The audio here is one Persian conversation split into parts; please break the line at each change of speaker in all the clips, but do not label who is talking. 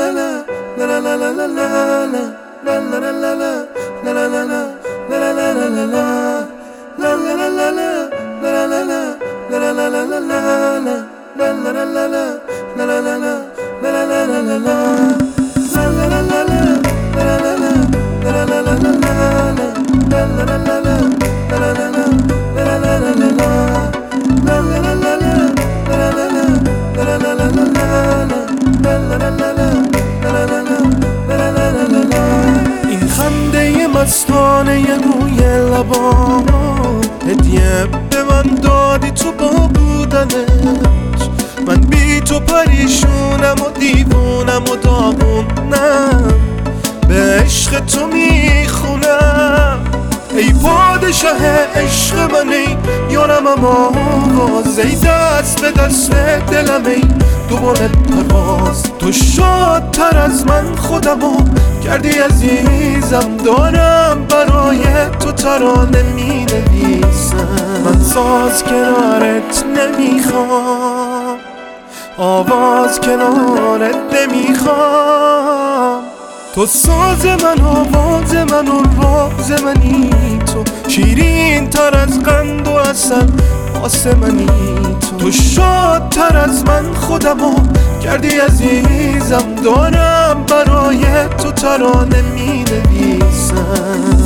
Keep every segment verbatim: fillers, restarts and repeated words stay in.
این خنده مستانه روی لبام هدیه به من دادی تو با بودنت. من بی تو پریشونم و دیوونم و داغونم، به عشق تو میخونم. ای پادشاه عشق من، ای یارم آواز، ای دست به دست دلم، ای دوباره پرواز. تو شادتر از من خودمو کردی عزیزم، دارم برای تو ترانه می نویسم. من ساز کنارت نمیخوام، آواز کنارت نمیخوام. تو ساز من، آواز من و راز منی تو، شیرین تر از قند و عسل واسه منی تو. تو شادتر از من خودمو کردی عزیزم، دارم برای تو ترانه می نویسم.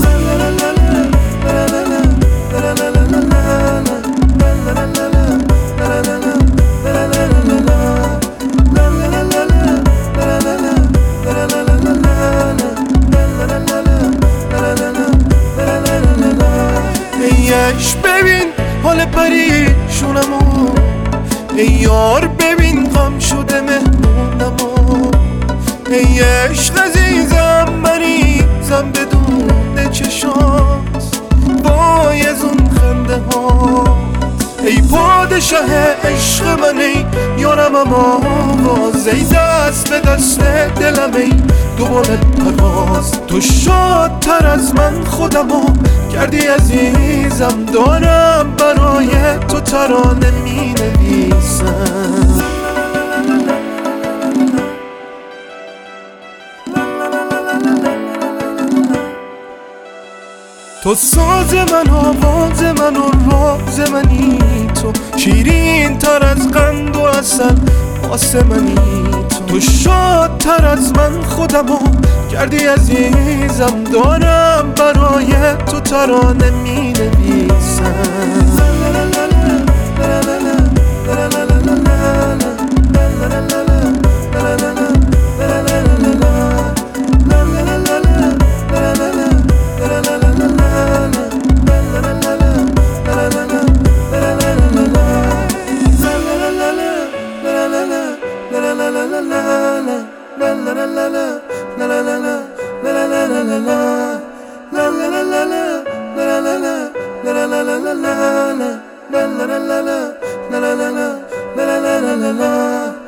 ایش ببین حال پریشونمو، ای یار ببین غم شده مهمونمو. ای عشق عزیزم مریضم بدون چشات، بایزون خنده ها. ای پادشاه عشق من، ای یارم آواز، ای دست به دست دلم، ای دوباره پرواز. تو شادتر از من خودمو کردی عزیزم، دارم برای تو ترانه می نویسم. تو ساز من، آواز من و راز منی تو، شیرین تر از قند و عسل واسه منی تو. تو شادتر از من خودمو کردی عزیزم، دارم برای تو ترانه می نویسم. La la la la la la la la la la la la la la la la.